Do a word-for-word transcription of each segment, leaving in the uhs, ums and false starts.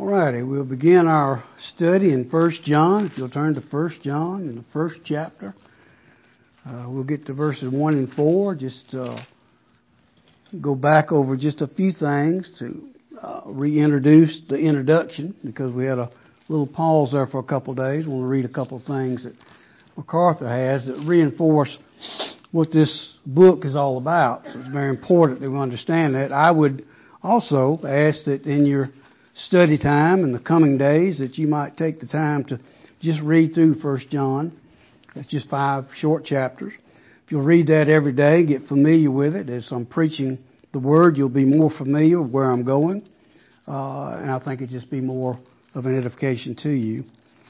All righty, we'll begin our study in First John. If you'll turn to First John in the first chapter, uh, we'll get to verses one and four. Just uh, go back over just a few things to uh, reintroduce the introduction, because we had a little pause there for a couple of days. We'll read a couple of things that MacArthur has that reinforce what this book is all about. So it's very important that we understand that. I would also ask that in your study time in the coming days that you might take the time to just read through First John. It's just five short chapters. If you'll read that every day, get familiar with it. As I'm preaching the Word, you'll be more familiar with where I'm going. Uh, and I think it'll just be more of an edification to you.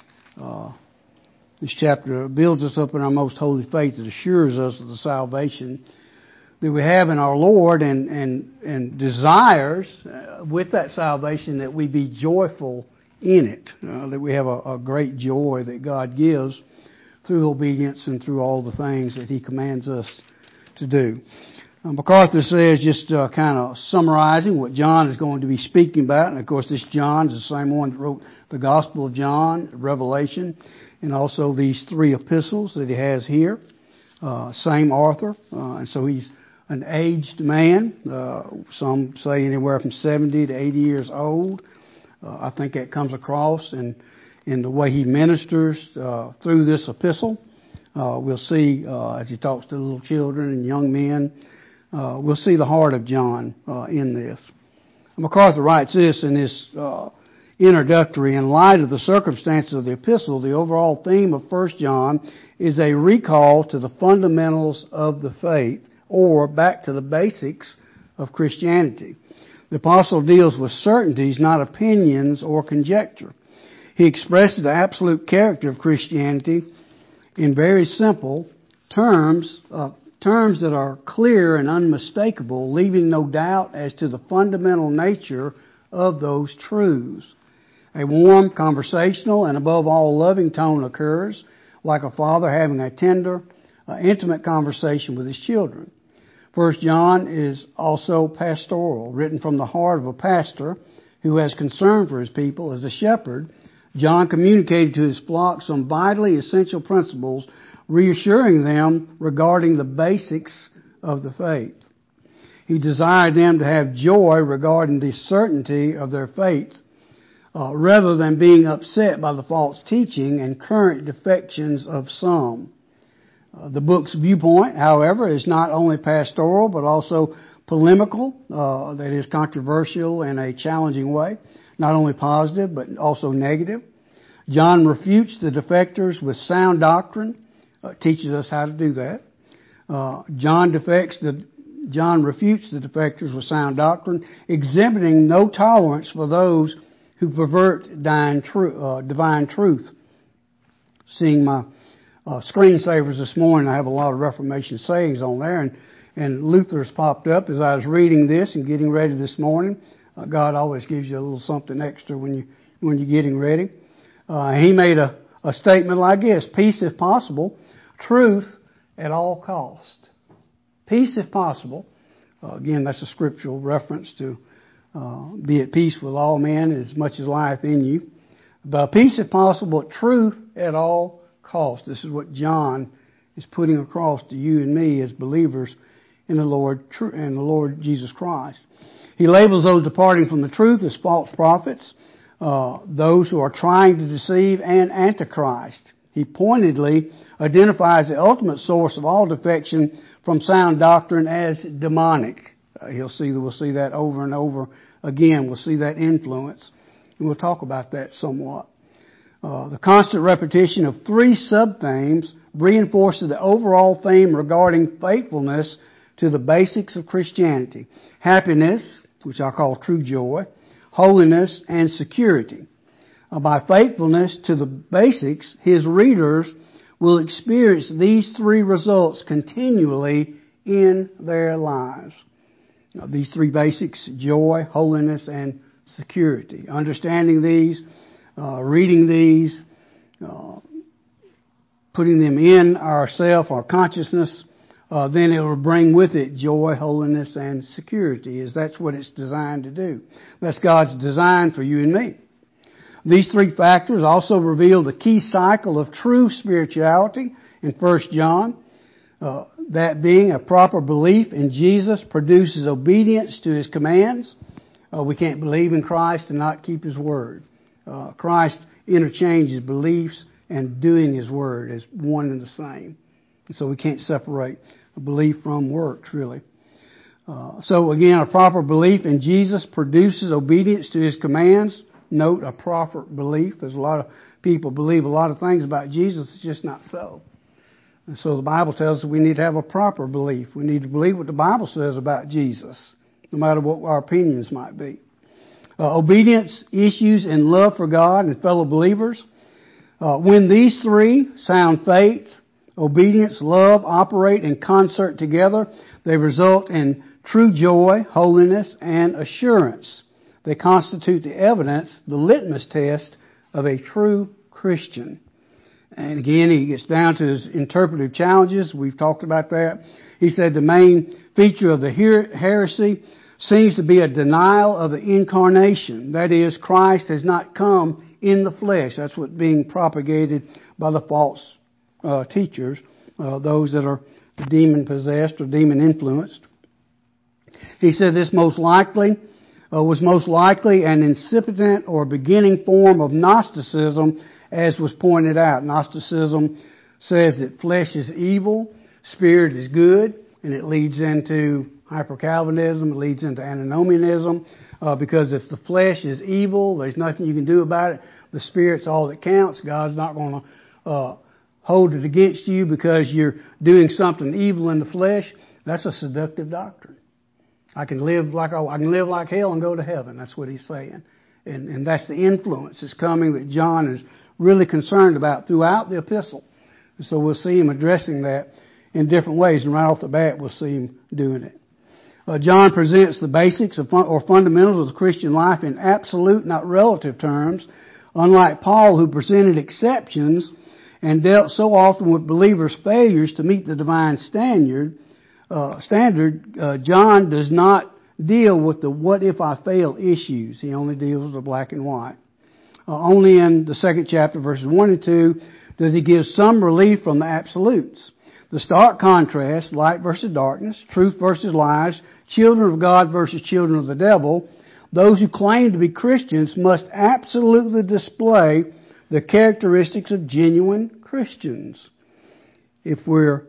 Uh, this chapter builds us up in our most holy faith. It assures us of the salvation that we have in our Lord, and, and, and desires uh, with that salvation that we be joyful in it, uh, that we have a, a great joy that God gives through obedience and through all the things that He commands us to do. Um, MacArthur says, just uh, kind of summarizing what John is going to be speaking about, and of course this John is the same one that wrote the Gospel of John, Revelation, and also these three epistles that he has here. Uh, same author, uh, and so he's an aged man. Uh, some say anywhere from seventy to eighty years old. Uh, I think that comes across in, in the way he ministers uh, through this epistle. Uh, we'll see uh, as he talks to little children and young men, uh, we'll see the heart of John uh, in this. MacArthur writes this in his uh, introductory: in light of the circumstances of the epistle, the overall theme of First John is a recall to the fundamentals of the faith, or back to the basics of Christianity. The apostle deals with certainties, not opinions or conjecture. He expresses the absolute character of Christianity in very simple terms, uh, terms that are clear and unmistakable, leaving no doubt as to the fundamental nature of those truths. A warm, conversational, and above all loving tone occurs, like a father having a tender, uh, intimate conversation with his children. First John is also pastoral, written from the heart of a pastor who has concern for his people. As a shepherd, John communicated to his flock some vitally essential principles, reassuring them regarding the basics of the faith. He desired them to have joy regarding the certainty of their faith, uh, rather than being upset by the false teaching and current defections of some. Uh, the book's viewpoint, however, is not only pastoral but also polemical, uh, that is controversial in a challenging way, not only positive but also negative. John refutes the defectors with sound doctrine, uh, teaches us how to do that. Uh, John defects the, John refutes the defectors with sound doctrine, exhibiting no tolerance for those who pervert divine, tru- uh, divine truth. Seeing my Uh, screensavers this morning, I have a lot of Reformation sayings on there, and, and Luther's popped up as I was reading this and getting ready this morning. Uh, God always gives you a little something extra when you when you're getting ready. Uh, he made a, a statement like this: peace if possible, truth at all cost. Peace if possible. Uh, again, that's a scriptural reference to uh, be at peace with all men as much as life in you. But peace if possible, truth at all cost. This is what John is putting across to you and me as believers in the Lord in the Lord Jesus Christ. He labels those departing from the truth as false prophets, uh, those who are trying to deceive, and antichrist. He pointedly identifies the ultimate source of all defection from sound doctrine as demonic. Uh, he'll see we'll see that over and over again. We'll see that influence, and we'll talk about that somewhat. Uh, the constant repetition of three sub-themes reinforces the overall theme regarding faithfulness to the basics of Christianity: happiness, which I call true joy, holiness, and security. Uh, by faithfulness to the basics, his readers will experience these three results continually in their lives. Now, these three basics: joy, holiness, and security. Understanding these, Uh, reading these, uh, putting them in ourself, our consciousness, uh, then it will bring with it joy, holiness, and security, as that's what it's designed to do. That's God's design for you and me. These three factors also reveal the key cycle of true spirituality in First John. Uh, that being a proper belief in Jesus produces obedience to His commands. Uh, we can't believe in Christ and not keep His word. Uh, Christ interchanges beliefs and doing His word as one and the same. And so we can't separate belief from works, really. Uh, so again, a proper belief in Jesus produces obedience to His commands. Note, a proper belief. There's a lot of people believe a lot of things about Jesus. It's just not so. And so the Bible tells us we need to have a proper belief. We need to believe what the Bible says about Jesus, no matter what our opinions might be. Uh, obedience, issues, and love for God and fellow believers. Uh, when these three, sound faith, obedience, love, operate in concert together, they result in true joy, holiness, and assurance. They constitute the evidence, the litmus test of a true Christian. And again, he gets down to his interpretive challenges. We've talked about that. He said the main feature of the heresy seems to be a denial of the incarnation. That is, Christ has not come in the flesh. That's what's being propagated by the false uh, teachers, uh, those that are demon-possessed or demon-influenced. He said this most likely uh, was most likely an incipient or beginning form of Gnosticism, as was pointed out. Gnosticism says that flesh is evil, spirit is good, and it leads into hyper-Calvinism, it leads into antinomianism, uh, because if the flesh is evil, there's nothing you can do about it. The spirit's all that counts. God's not going to uh, hold it against you because you're doing something evil in the flesh. That's a seductive doctrine. I can live like I can live like hell and go to heaven. That's what he's saying, and and that's the influence that's coming that John is really concerned about throughout the epistle. And so we'll see him addressing that in different ways, and right off the bat we'll see him doing it. Uh, John presents the basics of fun, or fundamentals of the Christian life in absolute, not relative terms, unlike Paul, who presented exceptions and dealt so often with believers' failures to meet the divine standard. Uh, standard, uh, John does not deal with the what if I fail issues. He only deals with the black and white. Uh, only in the second chapter, verses one and two, does he give some relief from the absolutes. The stark contrast, light versus darkness, truth versus lies, children of God versus children of the devil, those who claim to be Christians must absolutely display the characteristics of genuine Christians. If we're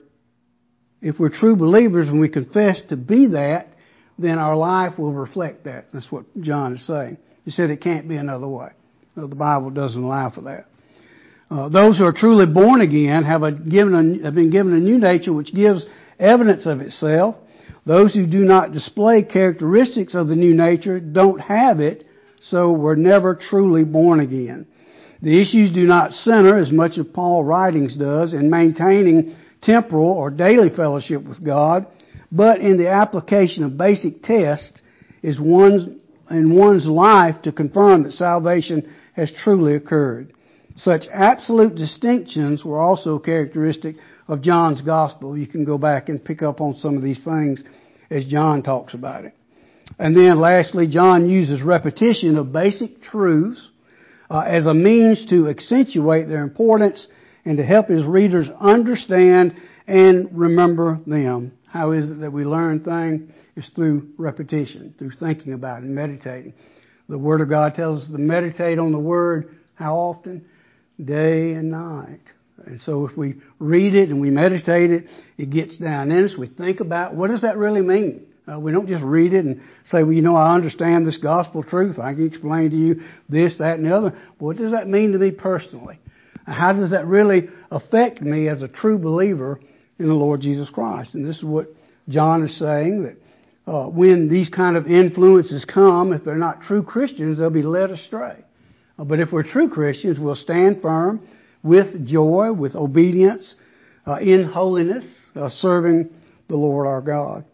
If we're true believers and we confess to be that, then our life will reflect that. That's what John is saying. He said it can't be another way. No, the Bible doesn't allow for that. Uh, those who are truly born again have, a given a, have been given a new nature which gives evidence of itself. Those who do not display characteristics of the new nature don't have it, so were never truly born again. The issues do not center, as much as Paul's writings does, in maintaining temporal or daily fellowship with God, but in the application of basic tests is one's in one's life to confirm that salvation has truly occurred. Such absolute distinctions were also characteristic of John's gospel. You can go back and pick up on some of these things as John talks about it. And then lastly, John uses repetition of basic truths uh, as a means to accentuate their importance and to help his readers understand and remember them. How is it that we learn things? It's through repetition, through thinking about it and meditating. The Word of God tells us to meditate on the Word how often? Day and night. And so if we read it and we meditate it, it gets down in us. We think about, what does that really mean? Uh, we don't just read it and say, well, you know, I understand this gospel truth. I can explain to you this, that, and the other. What does that mean to me personally? How does that really affect me as a true believer in the Lord Jesus Christ? And this is what John is saying, that uh, when these kind of influences come, if they're not true Christians, they'll be led astray. Uh, but if we're true Christians, we'll stand firm with joy, with obedience, uh, in holiness, uh, serving the Lord our God.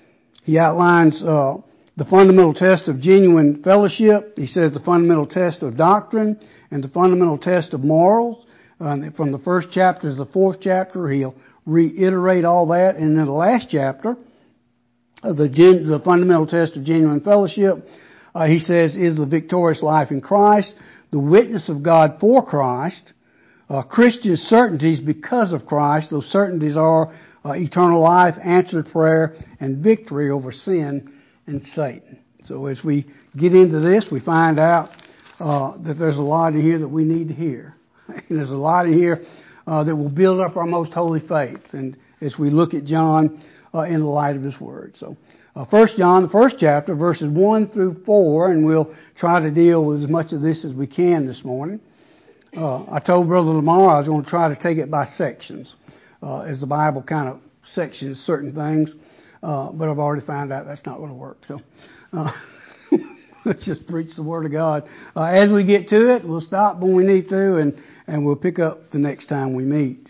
He outlines uh, the fundamental test of genuine fellowship. He says the fundamental test of doctrine and the fundamental test of morals. Uh, from the first chapter to the fourth chapter, he'll reiterate all that. And in the last chapter, uh, the, gen- the fundamental test of genuine fellowship, uh, he says, is the victorious life in Christ, the witness of God for Christ, uh, Christian certainties because of Christ. Those certainties are uh, eternal life, answered prayer, and victory over sin and Satan. So as we get into this, we find out uh, that there's a lot in here that we need to hear. And there's a lot in here uh, that will build up our most holy faith. And as we look at John uh, in the light of his word. So uh, First John, the first chapter, verses one through four, and we'll try to deal with as much of this as we can this morning. Uh, I told Brother Lamar I was going to try to take it by sections, uh, as the Bible kind of sections certain things. Uh, but I've already found out that's not going to work. So uh, let's just preach the Word of God. Uh, as we get to it, we'll stop when we need to, and, and we'll pick up the next time we meet.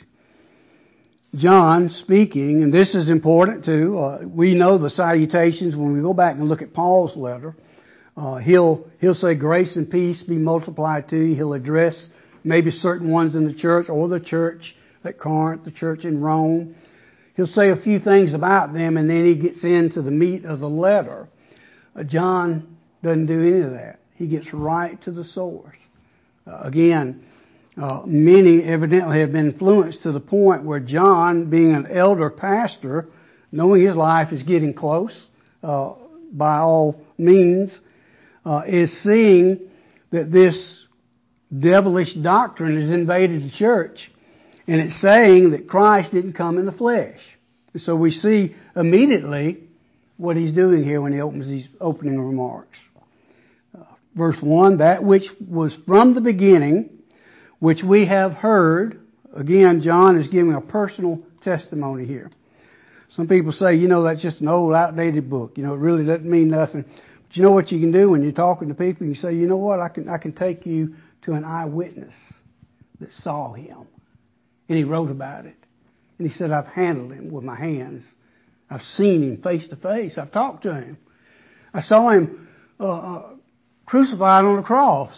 John speaking, and this is important too. Uh, we know the salutations when we go back and look at Paul's letter. Uh, he'll he'll say, "Grace and peace be multiplied to you." He'll address maybe certain ones in the church, or the church at Corinth, the church in Rome. He'll say a few things about them, and then he gets into the meat of the letter. Uh, John doesn't do any of that. He gets right to the source. Uh, again, uh, many evidently have been influenced to the point where John, being an elder pastor, knowing his life is getting close uh, by all means, uh, is seeing that this devilish doctrine has invaded the church. And it's saying that Christ didn't come in the flesh. So we see immediately what he's doing here when he opens these opening remarks. Uh, verse one, that which was from the beginning, which we have heard. Again, John is giving a personal testimony here. Some people say, you know, that's just an old, outdated book. You know, it really doesn't mean nothing. But you know what you can do when you're talking to people? You say, you know what, I can, I can take you to an eyewitness that saw him. And he wrote about it. And he said, I've handled him with my hands. I've seen him face to face. I've talked to him. I saw him uh, uh, crucified on a cross.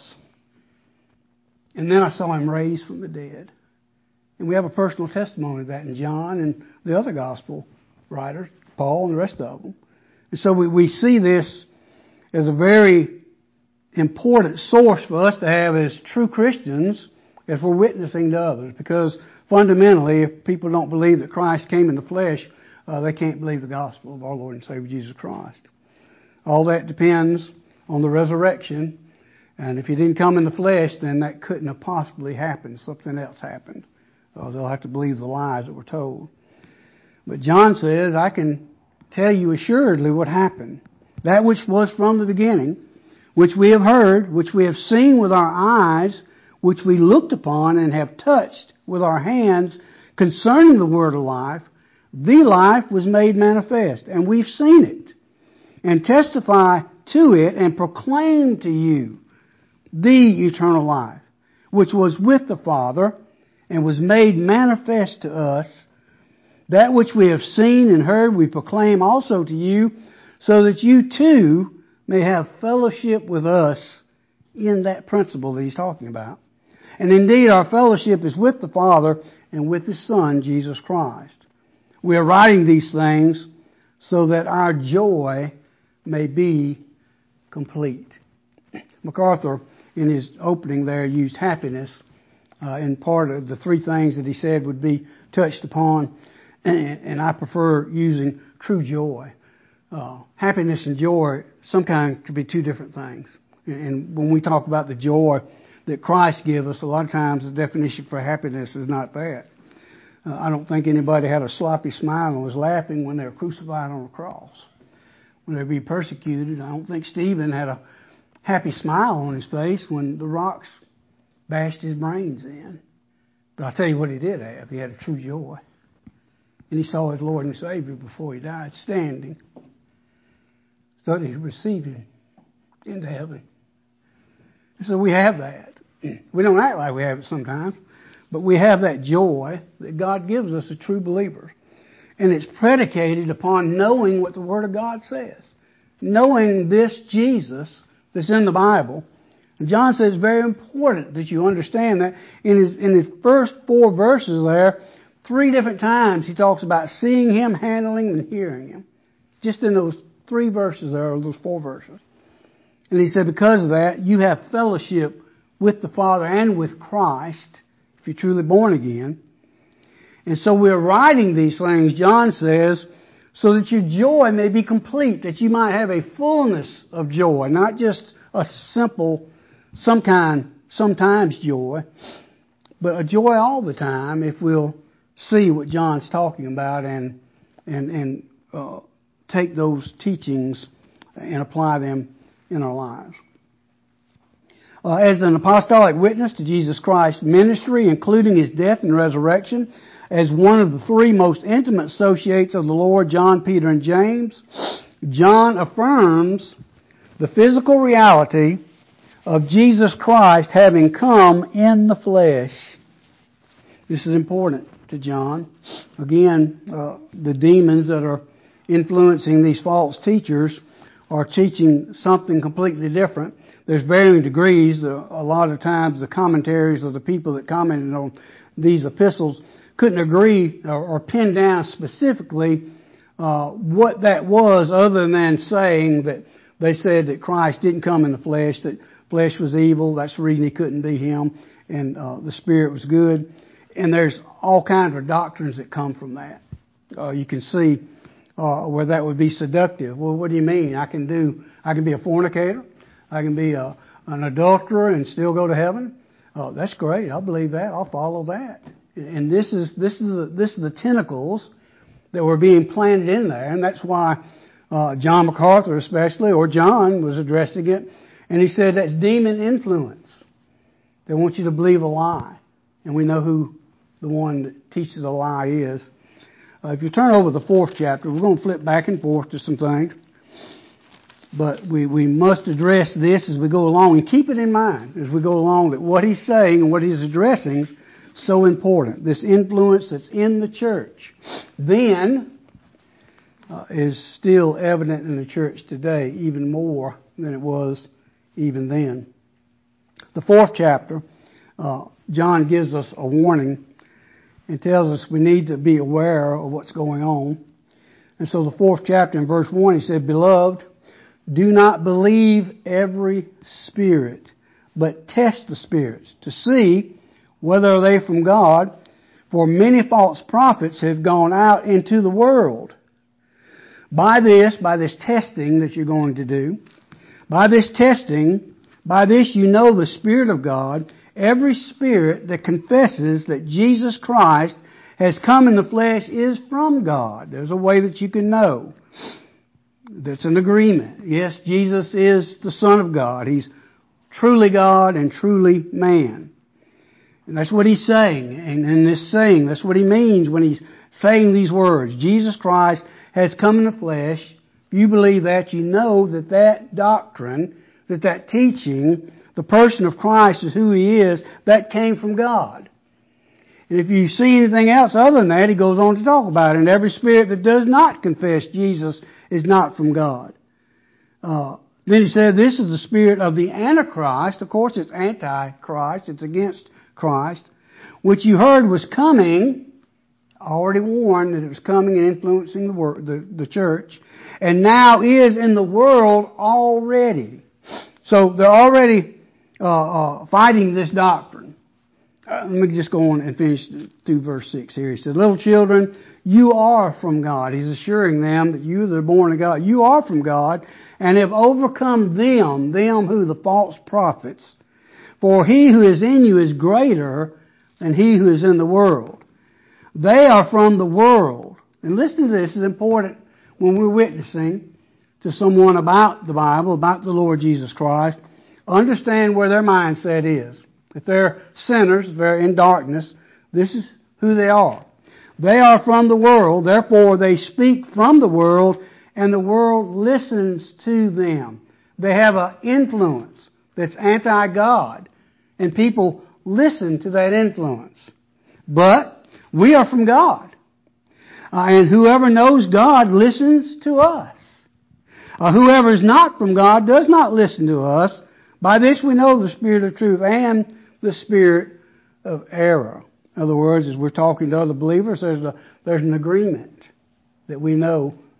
And then I saw him raised from the dead. And we have a personal testimony of that in John and the other gospel writers, Paul and the rest of them. And so we, we see this as a very important source for us to have as true Christians as we're witnessing to others. Because fundamentally, if people don't believe that Christ came in the flesh, uh, they can't believe the gospel of our Lord and Savior Jesus Christ. All that depends on the resurrection. And if he didn't come in the flesh, then that couldn't have possibly happened. Something else happened. Uh, they'll have to believe the lies that were told. But John says, I can tell you assuredly what happened. That which was from the beginning, which we have heard, which we have seen with our eyes, which we looked upon and have touched with our hands concerning the word of life. The life was made manifest, and we've seen it, and testify to it and proclaim to you the eternal life, which was with the Father and was made manifest to us. That which we have seen and heard we proclaim also to you, so that you too may have fellowship with us in that principle that he's talking about. And indeed, our fellowship is with the Father and with His Son, Jesus Christ. We are writing these things so that our joy may be complete. MacArthur, in his opening there, used happiness uh, in part of the three things that he said would be touched upon, and, and I prefer using true joy. Uh, happiness and joy, sometimes could be two different things. And when we talk about the joy that Christ gives us, a lot of times the definition for happiness is not that. Uh, I don't think anybody had a sloppy smile and was laughing when they were crucified on a cross. When they were being persecuted, I don't think Stephen had a happy smile on his face when the rocks bashed his brains in. But I'll tell you what he did have. He had a true joy. And he saw his Lord and Savior before he died, standing, so that he could receive him into heaven. So we have that. We don't act like we have it sometimes, but we have that joy that God gives us as true believers. And it's predicated upon knowing what the Word of God says. Knowing this Jesus that's in the Bible. And John says it's very important that you understand that. In his, in his first four verses there, three different times he talks about seeing Him, handling, and hearing Him. Just in those three verses there, or those four verses. And he said, because of that, you have fellowship with the Father and with Christ, if you're truly born again. And so we're writing these things, John says, so that your joy may be complete, that you might have a fullness of joy, not just a simple, some kind, sometimes joy, but a joy all the time if we'll see what John's talking about and and and uh, take those teachings and apply them in our lives. Uh, as an apostolic witness to Jesus Christ's ministry, including His death and resurrection, as one of the three most intimate associates of the Lord, John, Peter, and James, John affirms the physical reality of Jesus Christ having come in the flesh. This is important to John. Again, uh, the demons that are influencing these false teachers are teaching something completely different. There's varying degrees. Uh, a lot of times the commentaries of the people that commented on these epistles couldn't agree or, or pin down specifically uh, what that was, other than saying that they said that Christ didn't come in the flesh, that flesh was evil, that's the reason He couldn't be Him, and uh, the Spirit was good. And there's all kinds of doctrines that come from that. Uh, you can see uh, where that would be seductive. Well, what do you mean? I can do, I can be a fornicator, I can be a, an adulterer and still go to heaven. Oh, that's great. I believe that. I'll follow that. And this is this is the, this is the tentacles that were being planted in there, and that's why uh, John MacArthur, especially, or John, was addressing it, and he said that's demon influence. They want you to believe a lie, and we know who the one that teaches a lie is. Uh, if you turn over the fourth chapter, we're going to flip back and forth to some things, but we we must address this as we go along, and keep it in mind as we go along that what he's saying and what he's addressing is so important. This influence that's in the church then uh, is still evident in the church today, even more than it was even then. The fourth chapter, uh, John gives us a warning and tells us we need to be aware of what's going on. And so the fourth chapter in verse one, he said, "Beloved, do not believe every spirit, but test the spirits to see whether they are from God, for many false prophets have gone out into the world. By this, by this testing that you're going to do, by this testing, by this you know the Spirit of God. Every spirit that confesses that Jesus Christ has come in the flesh is from God." There's a way that you can know. That's an agreement. Yes, Jesus is the Son of God. He's truly God and truly man. And that's what he's saying. And in this saying, that's what he means when he's saying these words. Jesus Christ has come in the flesh. If you believe that, you know that that doctrine, that that teaching, the person of Christ is who He is, that came from God. And if you see anything else other than that, he goes on to talk about it. And every spirit that does not confess Jesus is not from God. Uh, then he said, this is the spirit of the Antichrist. Of course, it's anti-Christ. It's against Christ, which you heard was coming, already warned that it was coming and influencing the, world, the, the church, and now is in the world already. So they're already uh, uh, fighting this doctrine. Uh, let me just go on and finish through verse six here. He said, "Little children, you are from God." He's assuring them that you that are born of God, you are from God, and have overcome them, them who? The false prophets. For he who is in you is greater than he who is in the world. They are from the world. And listen to this, it's important when we're witnessing to someone about the Bible, about the Lord Jesus Christ. Understand where their mindset is. If they're sinners, if they're in darkness, this is who they are. They are from the world, therefore they speak from the world, and the world listens to them. They have an influence that's anti-God, and people listen to that influence. But we are from God, uh, and whoever knows God listens to us. Uh, whoever is not from God does not listen to us. By this we know the spirit of truth and the spirit of error. In other words, as we're talking to other believers, there's a there's an agreement that we know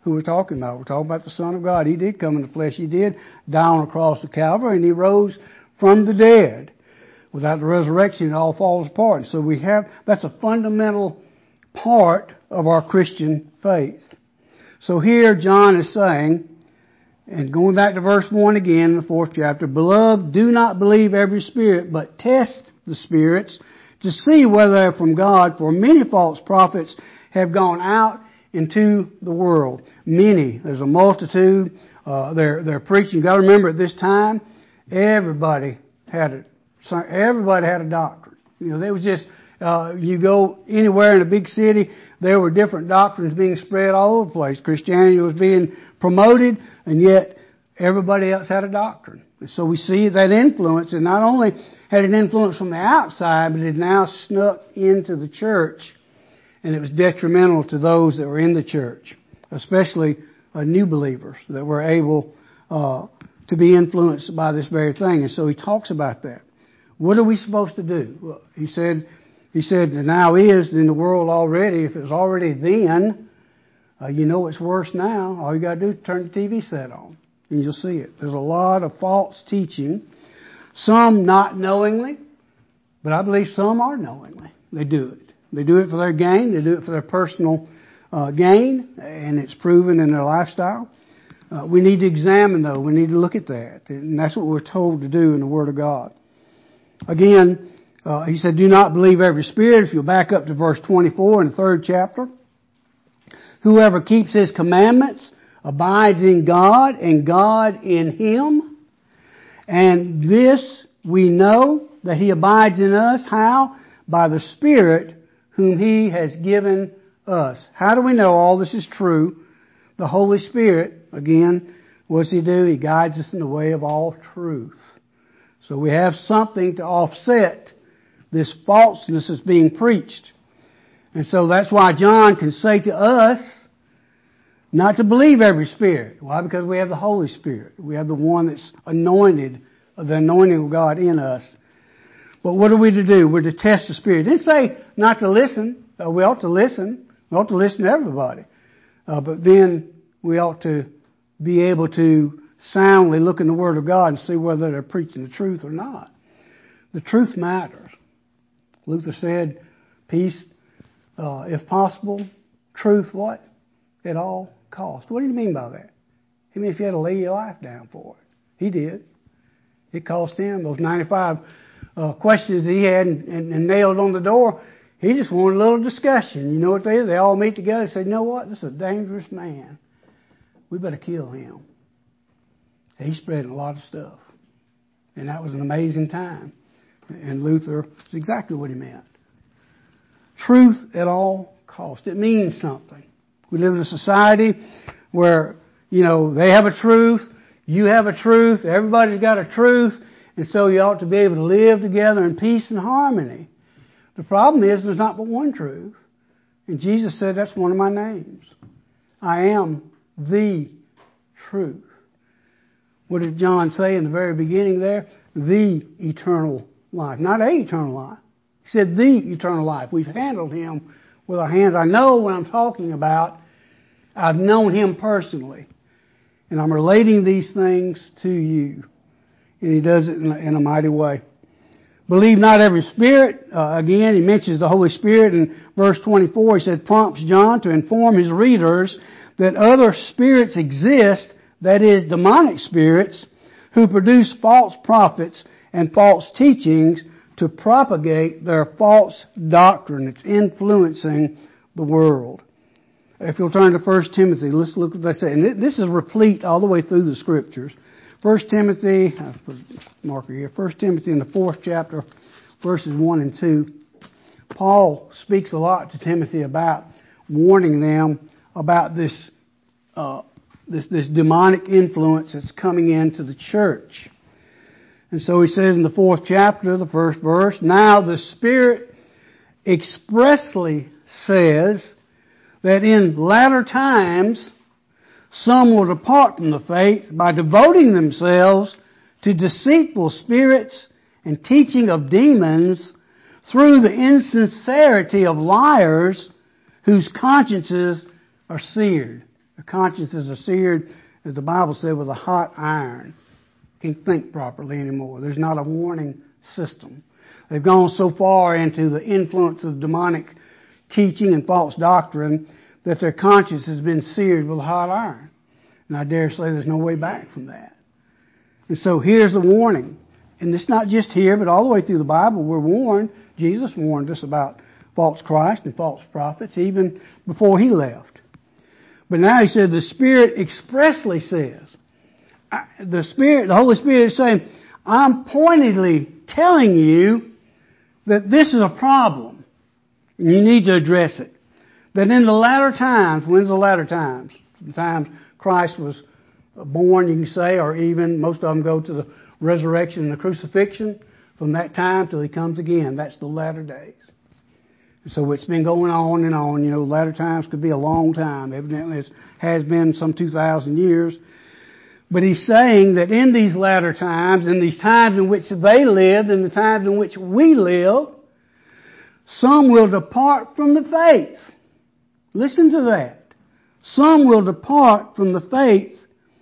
who we're talking about. We're talking about the Son of God. He did come in the flesh. He did die on the cross of Calvary, and He rose from the dead. Without the resurrection, it all falls apart. So we have, that's a fundamental part of our Christian faith. So here John is saying, and going back to verse one again in the fourth chapter, Beloved, do not believe every spirit, but test the spirits to see whether they're from God, for many false prophets have gone out into the world. Many. There's a multitude. Uh, they're, they're preaching. You've got to remember at this time, everybody had it. Everybody had a doctrine. You know, they was just, uh, you go anywhere in a big city, there were different doctrines being spread all over the place. Christianity was being promoted, and yet everybody else had a doctrine. And so we see that influence, and not only had an influence from the outside, but it now snuck into the church, and it was detrimental to those that were in the church, especially uh, new believers that were able uh, to be influenced by this very thing. And so he talks about that. What are we supposed to do? Well, he said, he said, the now is in the world already. If it was already then, uh, you know it's worse now. All you got to do is turn the T V set on, and you'll see it. There's a lot of false teaching. Some not knowingly, but I believe some are knowingly. They do it. They do it for their gain. They do it for their personal uh, gain, and it's proven in their lifestyle. Uh, we need to examine, though. We need to look at that, and that's what we're told to do in the Word of God. Again, uh, he said, do not believe every spirit. If you'll back up to verse twenty-four in the third chapter. Whoever keeps His commandments abides in God, and God in him. And this we know, that He abides in us. How? By the Spirit whom He has given us. How do we know all this is true? The Holy Spirit, again, what does He do? He guides us in the way of all truth. So we have something to offset this falseness that's being preached. And so that's why John can say to us not to believe every spirit. Why? Because we have the Holy Spirit. We have the one that's anointed, the anointing of God in us. But what are we to do? We're to test the Spirit. It didn't say not to listen. Uh, we ought to listen. We ought to listen to everybody. Uh, but then we ought to be able to soundly look in the Word of God and see whether they're preaching the truth or not. The truth matters. Luther said, peace, uh, if possible, truth, what? At all cost. What do you mean by that? He means if you had to lay your life down for it. He did. It cost him those ninety-five uh, questions that he had and, and, and nailed on the door. He just wanted a little discussion. You know what they do? They all meet together and say, you know what? This is a dangerous man. We better kill him. He's spreading a lot of stuff. And that was an amazing time. And Luther, is exactly what he meant. Truth at all cost. It means something. We live in a society where, you know, they have a truth, you have a truth, everybody's got a truth, and so you ought to be able to live together in peace and harmony. The problem is there's not but one truth. And Jesus said that's one of my names. I am the truth. What did John say in the very beginning there? The eternal life. Not a eternal life. He said the eternal life. We've handled Him with our hands. I know what I'm talking about. I've known Him personally. And I'm relating these things to you. And He does it in a, in a mighty way. Believe not every spirit. Uh, again, He mentions the Holy Spirit in verse twenty-four. He said, prompts John to inform his readers that other spirits exist, that is, demonic spirits, who produce false prophets and false teachings to propagate their false doctrine. It's influencing the world. If you'll turn to First Timothy, let's look at what they say. And this is replete all the way through the Scriptures. First Timothy, I put a marker here, First Timothy in the fourth chapter, verses one and two. Paul speaks a lot to Timothy about warning them about this uh, this, this demonic influence that's coming into the church. And so he says in the fourth chapter, the first verse, now the Spirit expressly says that in latter times some will depart from the faith by devoting themselves to deceitful spirits and teaching of demons through the insincerity of liars whose consciences are seared. Their consciences are seared, as the Bible said, with a hot iron. Can't think properly anymore. There's not a warning system. They've gone so far into the influence of demonic teaching and false doctrine that their conscience has been seared with a hot iron. And I dare say there's no way back from that. And so here's the warning. And it's not just here, but all the way through the Bible, we're warned. Jesus warned us about false Christ and false prophets even before He left. But now He said the Spirit expressly says, the Spirit, the Holy Spirit is saying, I'm pointedly telling you that this is a problem. And you need to address it. That in the latter times, when's the latter times? The times Christ was born, you can say, or even most of them go to the resurrection and the crucifixion. From that time till He comes again, that's the latter days. So it's been going on and on. You know, latter times could be a long time. Evidently it has been some two thousand years. But He's saying that in these latter times, in these times in which they lived, and the times in which we live, some will depart from the faith. Listen to that. Some will depart from the faith.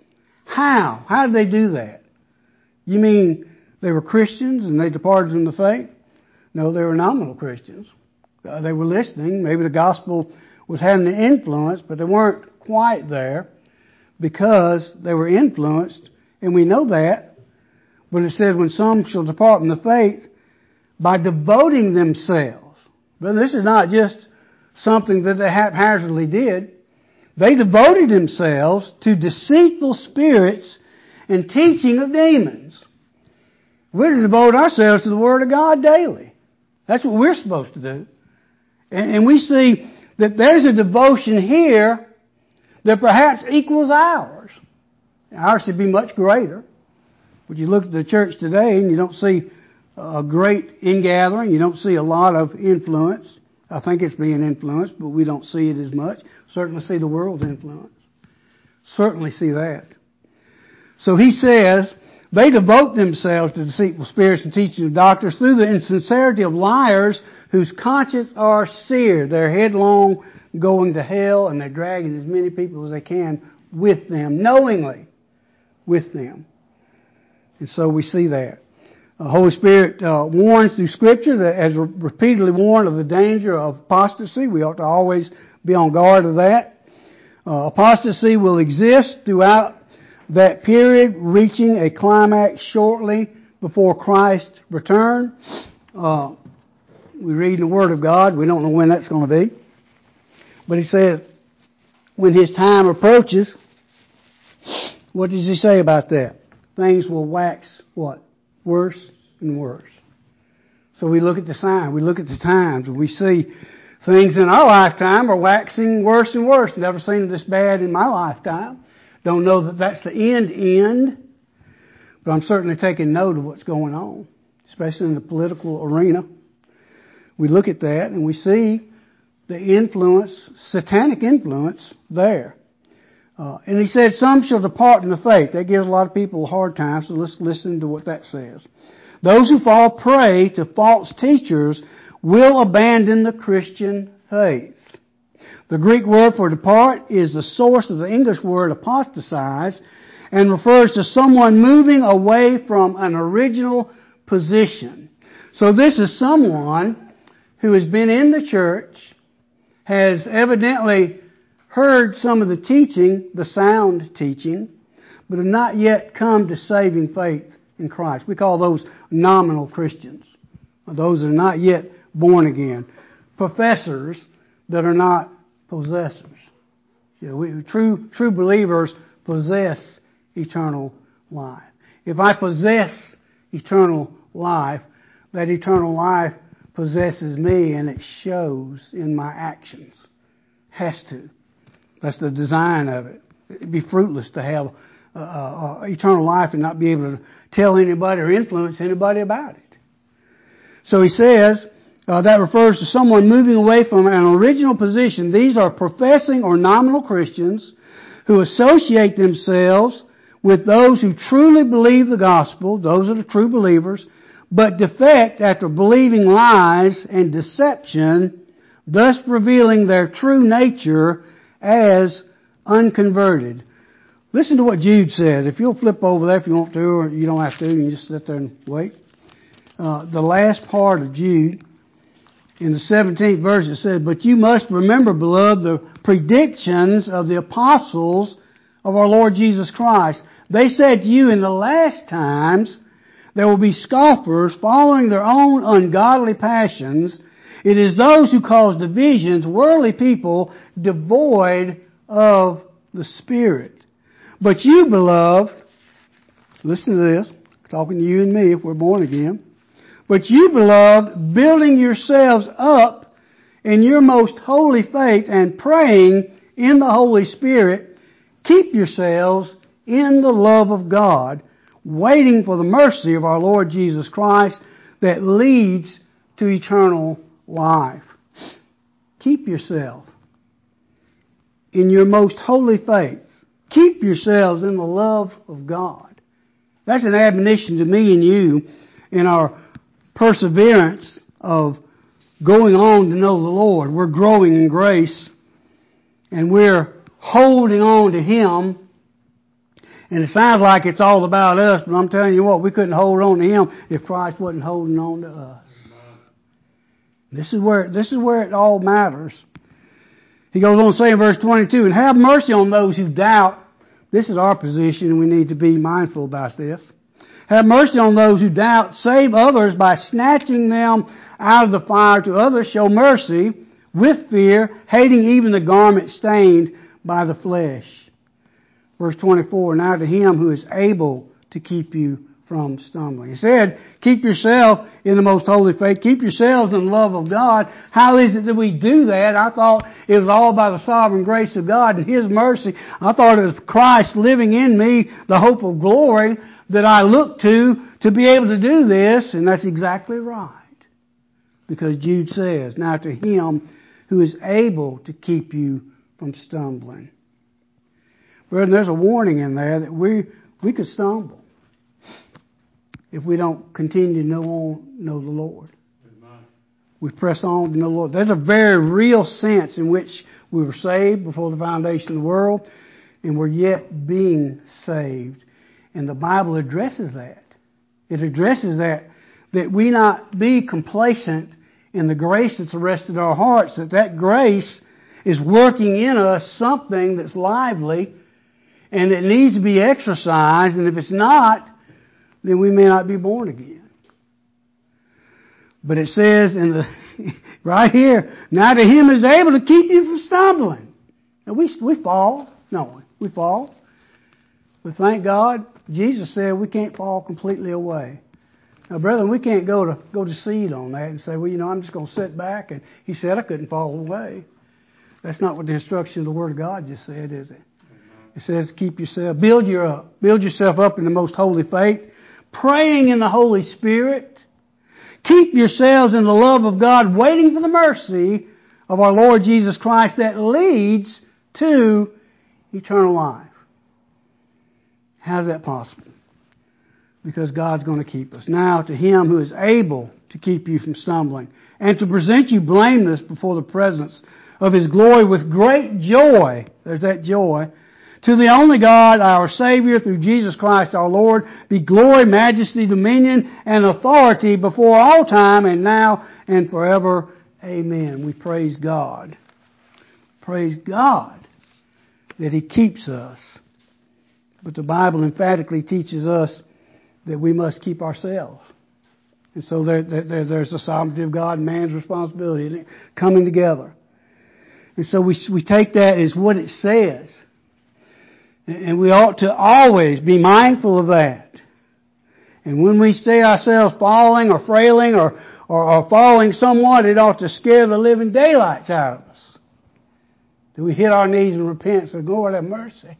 How? How did they do that? You mean they were Christians and they departed from the faith? No, they were nominal Christians. Uh, they were listening. Maybe the gospel was having an influence, but they weren't quite there because they were influenced. And we know that. But it says, when some shall depart from the faith by devoting themselves. But this is not just something that they haphazardly did. They devoted themselves to deceitful spirits and teaching of demons. We're to devote ourselves to the Word of God daily. That's what we're supposed to do. And, and we see that there's a devotion here that perhaps equals ours. Ours should be much greater. But you look at the church today and you don't see a great ingathering. You don't see a lot of influence. I think it's being influenced, but we don't see it as much. Certainly see the world's influence. Certainly see that. So He says, they devote themselves to deceitful spirits and teaching of doctors through the insincerity of liars whose conscience are seared. They're headlong going to hell, and they're dragging as many people as they can with them, knowingly with them. And so we see that. The Holy Spirit uh, warns through Scripture, that has repeatedly warned of the danger of apostasy. We ought to always be on guard of that. Uh, apostasy will exist throughout that period, reaching a climax shortly before Christ's return. Uh, we read in the Word of God. We don't know when that's going to be. But He says, when His time approaches, what does He say about that? Things will wax, what? Worse and worse. So we look at the sign, we look at the times, and we see things in our lifetime are waxing worse and worse. Never seen this bad in my lifetime. Don't know that that's the end end, but I'm certainly taking note of what's going on, especially in the political arena. We look at that and we see the influence, satanic influence there. Uh, and He said, some shall depart from the faith. That gives a lot of people a hard time, so let's listen to what that says. Those who fall prey to false teachers will abandon the Christian faith. The Greek word for depart is the source of the English word apostatize and refers to someone moving away from an original position. So this is someone who has been in the church, has evidently heard some of the teaching, the sound teaching, but have not yet come to saving faith in Christ. We call those nominal Christians. Those that are not yet born again. Professors that are not possessors. You know, we, true, true believers possess eternal life. If I possess eternal life, that eternal life possesses me and it shows in my actions. Has to. That's the design of it. It'd be fruitless to have uh, uh, eternal life and not be able to tell anybody or influence anybody about it. So He says, uh, that refers to someone moving away from an original position. These are professing or nominal Christians who associate themselves with those who truly believe the gospel. Those are the true believers, but defect after believing lies and deception, thus revealing their true nature as unconverted. Listen to what Jude says. If you'll flip over there if you want to, or you don't have to, you can just sit there and wait. Uh, the last part of Jude, in the seventeenth verse, it says, "But you must remember, beloved, the predictions of the apostles of our Lord Jesus Christ. They said to you, in the last times there will be scoffers following their own ungodly passions. It is those who cause divisions, worldly people, devoid of the Spirit. But you, beloved," listen to this, talking to you and me if we're born again. "But you, beloved, building yourselves up in your most holy faith and praying in the Holy Spirit, keep yourselves in the love of God, waiting for the mercy of our Lord Jesus Christ that leads to eternal life." Keep yourself in your most holy faith. Keep yourselves in the love of God. That's an admonition to me and you in our perseverance of going on to know the Lord. We're growing in grace and we're holding on to Him. And it sounds like it's all about us, but I'm telling you what, we couldn't hold on to Him if Christ wasn't holding on to us. This is where, this is where it all matters. He goes on to say in verse twenty-two, "And have mercy on those who doubt." This is our position and we need to be mindful about this. "Have mercy on those who doubt. Save others by snatching them out of the fire. To others show mercy with fear, hating even the garment stained by the flesh." Verse twenty-four, "Now to Him who is able to keep you from stumbling." He said, keep yourself in the most holy faith. Keep yourselves in the love of God. How is it that we do that? I thought it was all by the sovereign grace of God and His mercy. I thought it was Christ living in me, the hope of glory that I look to to be able to do this. And that's exactly right. Because Jude says, now to Him who is able to keep you from stumbling. Brethren, there's a warning in there that we we could stumble if we don't continue to know, know the Lord. Amen. We press on to know the Lord. There's a very real sense in which we were saved before the foundation of the world, and we're yet being saved. And the Bible addresses that. It addresses that, that we not be complacent in the grace that's arrested our hearts, that that grace is working in us something that's lively and it needs to be exercised, and if it's not, then we may not be born again. But it says in the right here, now to Him is able to keep you from stumbling. Now we we fall, no, we fall. But thank God, Jesus said we can't fall completely away. Now, brethren, we can't go to go to seed on that and say, well, you know, I'm just going to sit back, and He said I couldn't fall away. That's not what the instruction of the Word of God just said, is it? It says keep yourself, build your up, build yourself up in the most holy faith, praying in the Holy Spirit. Keep yourselves in the love of God, waiting for the mercy of our Lord Jesus Christ that leads to eternal life. How's that possible? Because God's going to keep us. Now to Him who is able to keep you from stumbling and to present you blameless before the presence of His glory with great joy. There's that joy. To the only God, our Savior, through Jesus Christ our Lord, be glory, majesty, dominion, and authority before all time and now and forever. Amen. We praise God. Praise God that He keeps us. But the Bible emphatically teaches us that we must keep ourselves. And so there, there, there's the sovereignty of God and man's responsibility, isn't it? Coming together. And so we, we take that as what it says. And we ought to always be mindful of that. And when we see ourselves falling or frailing or, or, or falling somewhat, it ought to scare the living daylights out of us. Do we hit our knees and repent and say, Lord, have mercy.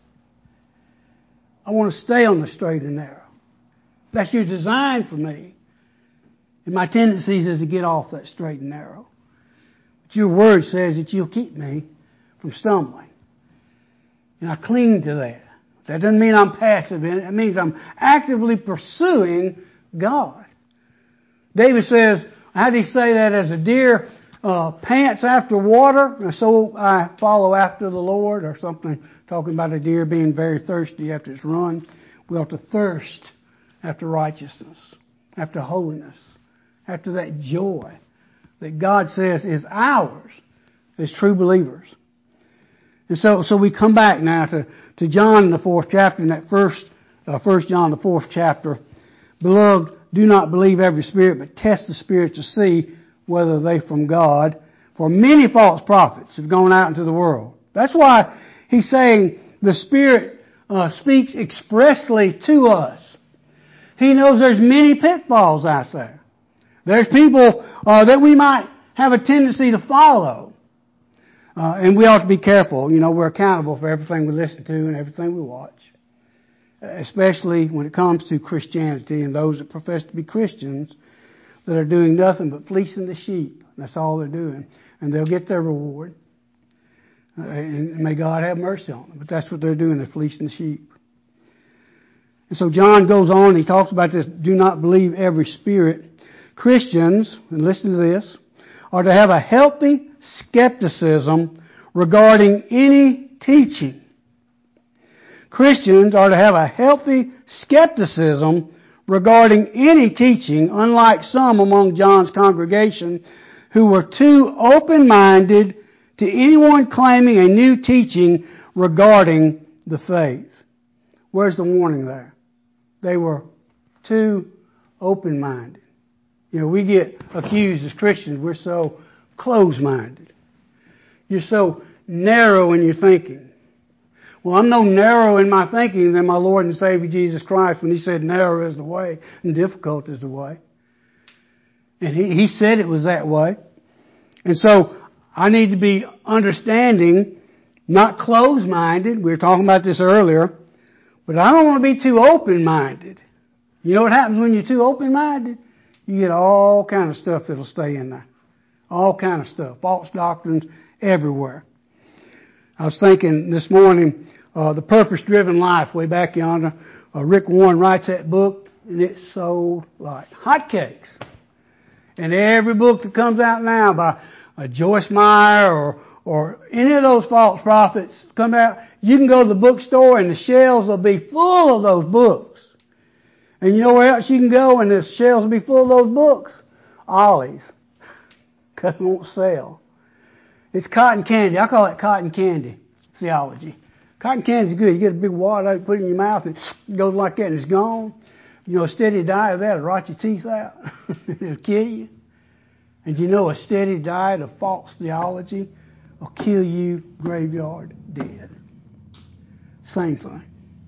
I want to stay on the straight and narrow. That's your design for me. And my tendencies is to get off that straight and narrow. But your word says that you'll keep me from stumbling. And I cling to that. That doesn't mean I'm passive in it. It means I'm actively pursuing God. David says, how did he say that? As a deer uh, pants after water, and so I follow after the Lord, or something talking about a deer being very thirsty after its run. We ought to thirst after righteousness, after holiness, after that joy that God says is ours as true believers. And so, so we come back now to, to John in the fourth chapter, in that first, uh, First John the fourth chapter. Beloved, do not believe every spirit, but test the spirits to see whether they from God. For many false prophets have gone out into the world. That's why he's saying the Spirit uh, speaks expressly to us. He knows there's many pitfalls out there. There's people uh, that we might have a tendency to follow. Uh, and we ought to be careful. You know, we're accountable for everything we listen to and everything we watch. Especially when it comes to Christianity and those that profess to be Christians that are doing nothing but fleecing the sheep. That's all they're doing. And they'll get their reward. Uh, and may God have mercy on them. But that's what they're doing. They're fleecing the sheep. And so John goes on and he talks about this. Do not believe every spirit. Christians, and listen to this, are to have a healthy skepticism regarding any teaching. Christians are to have a healthy skepticism regarding any teaching, unlike some among John's congregation who were too open-minded to anyone claiming a new teaching regarding the faith. Where's the warning there? They were too open-minded. You know, we get accused as Christians, we're so closed-minded. You're so narrow in your thinking. Well, I'm no narrow in my thinking than my Lord and Savior Jesus Christ when He said narrow is the way and difficult is the way. And He, he said it was that way. And so I need to be understanding, not closed-minded. We were talking about this earlier. But I don't want to be too open-minded. You know what happens when you're too open-minded? You get all kind of stuff that'll stay in there. All kind of stuff. False doctrines everywhere. I was thinking this morning, uh, The Purpose-Driven Life, way back yonder. Uh, Rick Warren writes that book, and it's sold like hotcakes. And every book that comes out now by uh, Joyce Meyer or or any of those false prophets come out, you can go to the bookstore and the shelves will be full of those books. And you know where else you can go and the shelves will be full of those books? Ollie's. Because it won't sell. It's cotton candy. I call it cotton candy theology. Cotton candy is good. You get a big wad out, put it in your mouth, and it goes like that and it's gone. You know, a steady diet of that will rot your teeth out. It'll kill you. And you know, a steady diet of false theology will kill you graveyard dead. Same thing.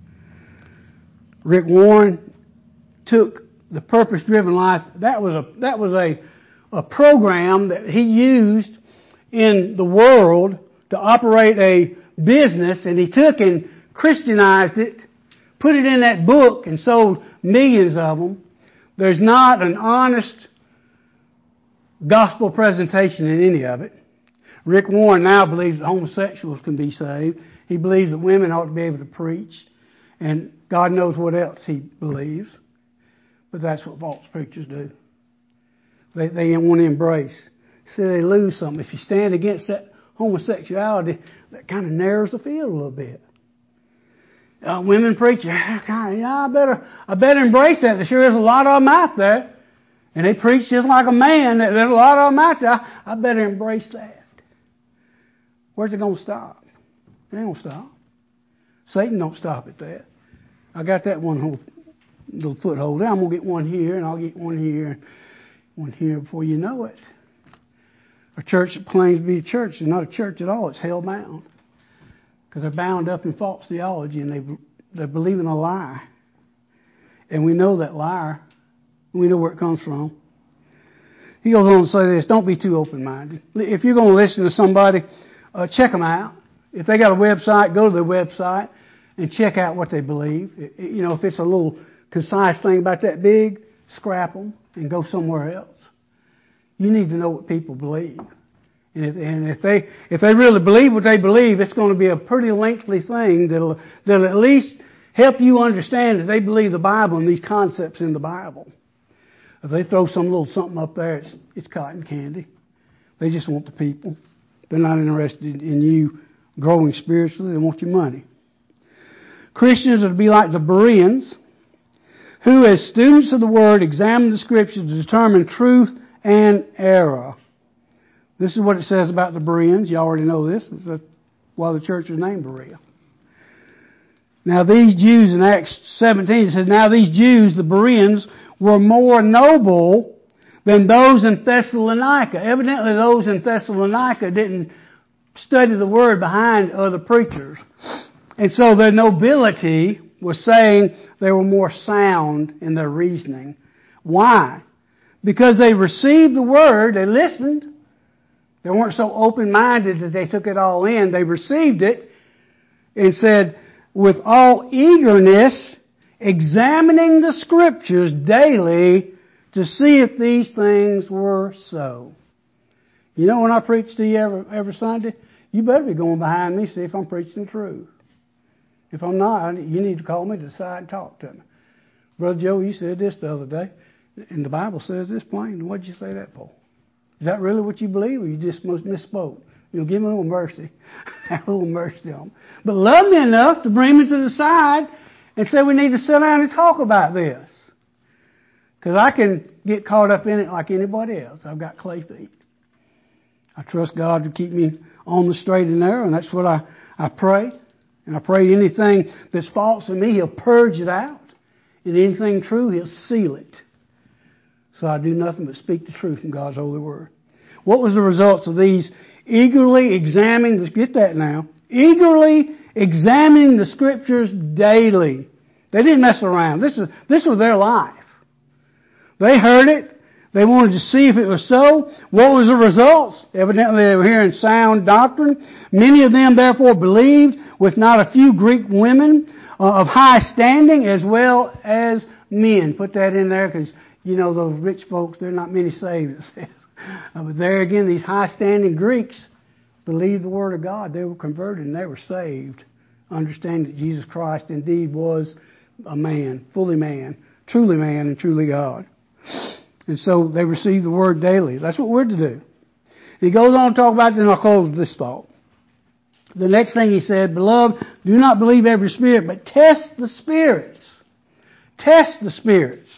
Rick Warren took the Purpose-Driven Life. That was a that was a a program that he used in the world to operate a business, and he took and Christianized it, put it in that book, and sold millions of them. There's not an honest gospel presentation in any of it. Rick Warren now believes that homosexuals can be saved. He believes that women ought to be able to preach. And God knows what else he believes. But that's what false preachers do. They, they want to embrace. See, they lose something. If you stand against that homosexuality, that kind of narrows the field a little bit. Uh, women preach, yeah, I better, I better embrace that. There sure is a lot of them out there. And they preach just like a man. There's a lot of them out there. I better embrace that. Where's it going to stop? It ain't going to stop. Satan don't stop at that. I got that one whole little foothold. I'm going to get one here, and I'll get one here, and one here before you know it. A church that claims to be a church is not a church at all. It's hell-bound. Because they're bound up in false theology, and they, they're believing a lie. And we know that liar. We know where it comes from. He goes on to say this, don't be too open-minded. If you're going to listen to somebody, uh, check them out. If they got a website, go to their website and check out what they believe. You know, if it's a little concise thing about that big, scrap them and go somewhere else. You need to know what people believe. And if, and if they if they really believe what they believe, it's going to be a pretty lengthy thing that'll, that'll at least help you understand that they believe the Bible and these concepts in the Bible. If they throw some little something up there, it's, it's cotton candy. They just want the people. They're not interested in you growing spiritually. They want your money. Christians are to be like the Bereans, who as students of the Word examine the Scriptures to determine truth and error. This is what it says about the Bereans. You already know this. That's why the church was named Berea. Now these Jews in Acts seventeen, it says, now these Jews, the Bereans, were more noble than those in Thessalonica. Evidently those in Thessalonica didn't study the Word behind other preachers. And so their nobility was saying they were more sound in their reasoning. Why? Because they received the Word, they listened. They weren't so open-minded that they took it all in. They received it and said, with all eagerness, examining the Scriptures daily to see if these things were so. You know, when I preach to you every, every Sunday, you better be going behind me, see if I'm preaching the truth. If I'm not, you need to call me to the side and talk to me. Brother Joe, you said this the other day, and the Bible says this plain. What did you say that for? Is that really what you believe, or you just misspoke? You know, give me a little mercy. Have a little mercy on them. But love me enough to bring me to the side and say we need to sit down and talk about this. Because I can get caught up in it like anybody else. I've got clay feet. I trust God to keep me on the straight and narrow, and that's what I, I pray. And I pray anything that's false in me, He'll purge it out. And anything true, He'll seal it. So I do nothing but speak the truth in God's holy word. What was the results of these eagerly examining, get that now, eagerly examining the Scriptures daily? They didn't mess around. This is, this was their life. They heard it. They wanted to see if it was so. What was the results? Evidently they were hearing sound doctrine. Many of them therefore believed, with not a few Greek women uh, of high standing as well as men. Put that in there because, you know, those rich folks, there are not many saved, it says. Uh, but there again, these high standing Greeks believed the Word of God. They were converted and they were saved, understanding that Jesus Christ indeed was a man, fully man, truly man and truly God. And so they receive the Word daily. That's what we're to do. He goes on to talk about, then I'll close with this thought. The next thing he said, beloved, do not believe every spirit, but test the spirits. Test the spirits.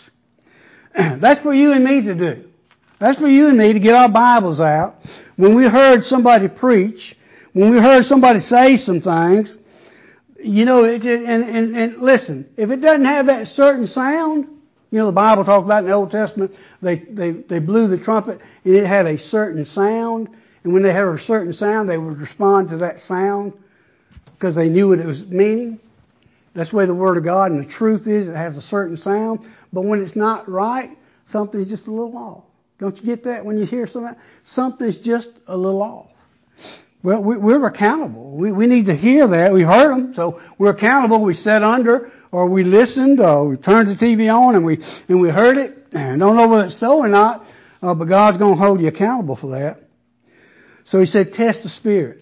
That's for you and me to do. That's for you and me to get our Bibles out. When we heard somebody preach, when we heard somebody say some things, you know, it, and, and, and listen, if it doesn't have that certain sound, you know, the Bible talks about in the Old Testament, they, they, they blew the trumpet and it had a certain sound. And when they heard a certain sound, they would respond to that sound because they knew what it was meaning. That's the way the Word of God and the truth is. It has a certain sound. But when it's not right, something's just a little off. Don't you get that when you hear something? Something's just a little off. Well, we, we're accountable. We, we need to hear that. We heard them, so we're accountable. We sat under, or we listened, or we turned the T V on and we and we heard it. And don't know whether it's so or not, uh, but God's going to hold you accountable for that. So he said, test the spirits.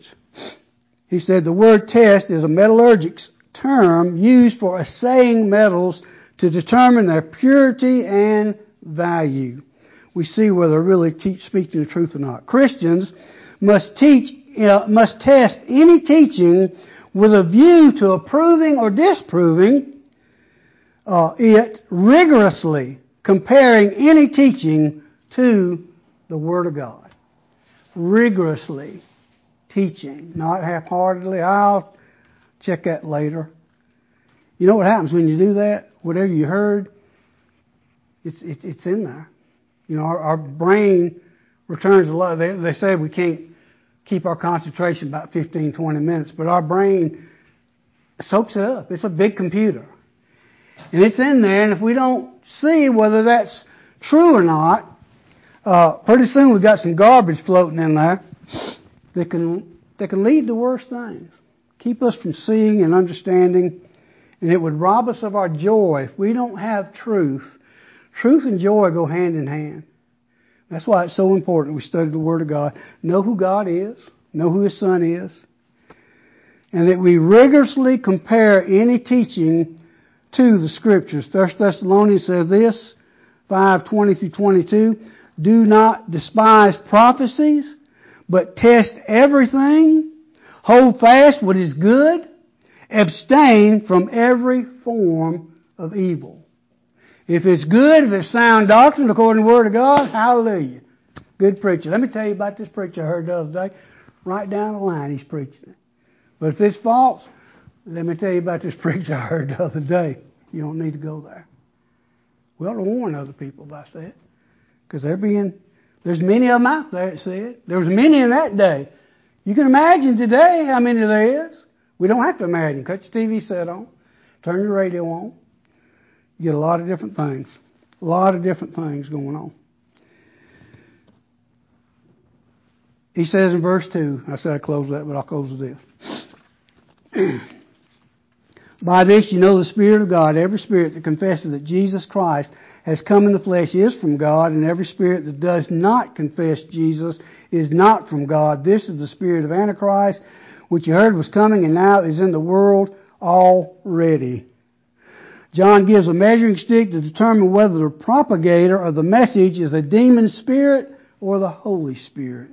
He said the word test is a metallurgic term used for assaying metals to determine their purity and value. We see whether they're really teach, speaking the truth or not. Christians must teach, uh, must test any teaching with a view to approving or disproving uh, it rigorously, comparing any teaching to the Word of God. Rigorously teaching, not half-heartedly. I'll check that later. You know what happens when you do that? Whatever you heard, it's it's, it's in there. You know, our, our brain returns a lot. They, they say we can't keep our concentration about fifteen, twenty minutes, but our brain soaks it up. It's a big computer. And it's in there, and if we don't see whether that's true or not, uh, pretty soon we've got some garbage floating in there that can, that can lead to worse things. Keep us from seeing and understanding, and it would rob us of our joy if we don't have truth. Truth and joy go hand in hand. That's why it's so important we study the Word of God. Know who God is. Know who His Son is. And that we rigorously compare any teaching to the Scriptures. First Thessalonians says this, five twenty through twenty-two. Do not despise prophecies, but test everything, hold fast what is good, abstain from every form of evil. If it's good, if it's sound doctrine according to the Word of God, hallelujah. Good preacher. Let me tell you about this preacher I heard the other day. Right down the line he's preaching it. But if it's false, let me tell you about this preacher I heard the other day. You don't need to go there. We ought to warn other people about that. Because they're being, there's many of them out there, it said. There was many in that day. You can imagine today how many there is. We don't have to imagine. Cut your T V set on. Turn your radio on. You get a lot of different things. A lot of different things going on. He says in verse two, I said I'd close that, but I'll close with this. By this you know the Spirit of God. Every spirit that confesses that Jesus Christ has come in the flesh is from God, and every spirit that does not confess Jesus is not from God. This is the spirit of Antichrist, which you heard was coming and now is in the world already. John gives a measuring stick to determine whether the propagator of the message is a demon spirit or the Holy Spirit.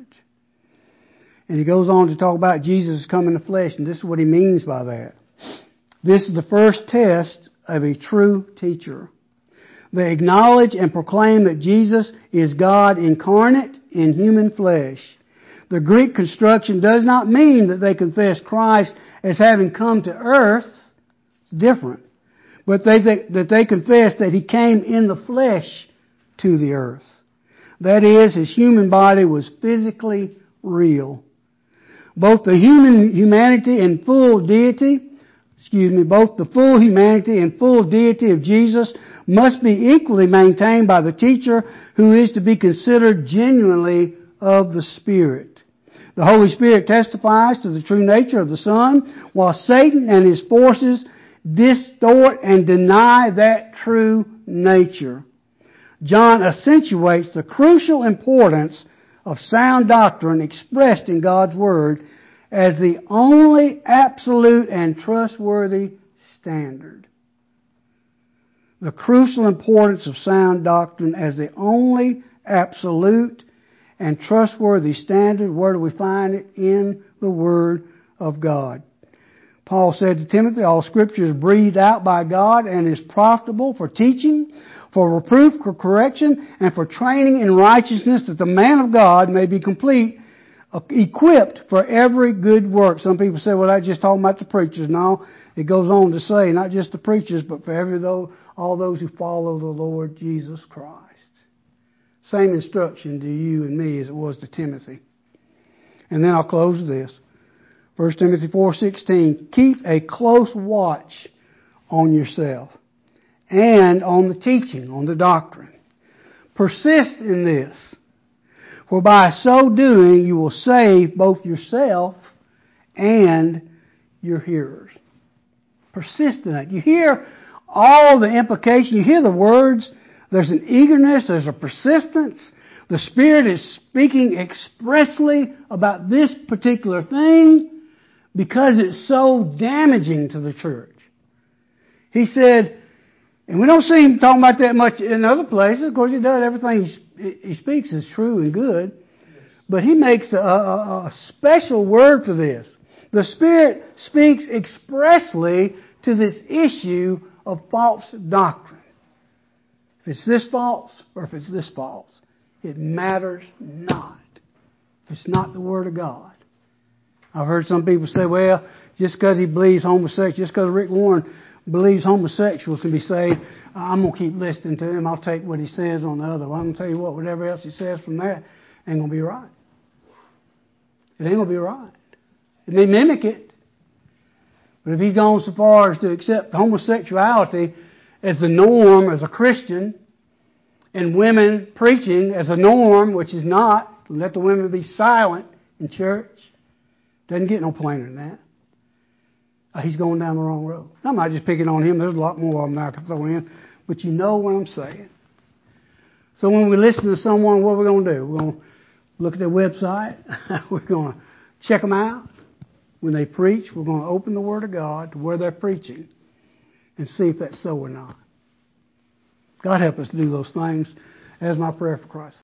And he goes on to talk about Jesus coming in the flesh, and this is what he means by that. This is the first test of a true teacher. They acknowledge and proclaim that Jesus is God incarnate in human flesh. The Greek construction does not mean that they confess Christ as having come to earth. It's different. But they think that they confess that He came in the flesh to the earth. That is, His human body was physically real. Both the human humanity and full deity, excuse me, both the full humanity and full deity of Jesus must be equally maintained by the teacher who is to be considered genuinely of the Spirit. The Holy Spirit testifies to the true nature of the Son, while Satan and his forces distort and deny that true nature. John accentuates the crucial importance of sound doctrine expressed in God's Word as the only absolute and trustworthy standard. The crucial importance of sound doctrine as the only absolute and trustworthy standard. Where do we find it? In the Word of God. Paul said to Timothy, all Scripture is breathed out by God and is profitable for teaching, for reproof, for correction, and for training in righteousness, that the man of God may be complete, equipped for every good work. Some people say, well, that's just talking about the preachers. No, it goes on to say, not just the preachers, but for every those, all those who follow the Lord Jesus Christ. Same instruction to you and me as it was to Timothy. And then I'll close with this. First Timothy four sixteen, keep a close watch on yourself and on the teaching, on the doctrine. Persist in this, for by so doing you will save both yourself and your hearers. Persist in it. You hear all the implication, you hear the words, there's an eagerness, there's a persistence. The Spirit is speaking expressly about this particular thing because it's so damaging to the church. He said, and we don't see him talking about that much in other places. Of course, he does. Everything he speaks is true and good. But he makes a, a, a special word for this. The Spirit speaks expressly to this issue of false doctrine. If it's this false or if it's this false, it matters not. If it's not the Word of God. I've heard some people say, well, just because he believes homosexual, just because Rick Warren believes homosexuals can be saved, I'm going to keep listening to him. I'll take what he says on the other. Well, I'm going to tell you what, whatever else he says from that ain't going to be right. It ain't going to be right. It may mimic it. But if he's gone so far as to accept homosexuality as the norm, as a Christian, and women preaching as a norm, which is not, let the women be silent in church, doesn't get no plainer than that. Uh, he's going down the wrong road. I'm not just picking on him. There's a lot more of them I could throw in. But you know what I'm saying. So when we listen to someone, what are we going to do? We're going to look at their website. We're going to check them out. When they preach, we're going to open the Word of God to where they're preaching and see if that's so or not. God help us do those things as my prayer for Christ.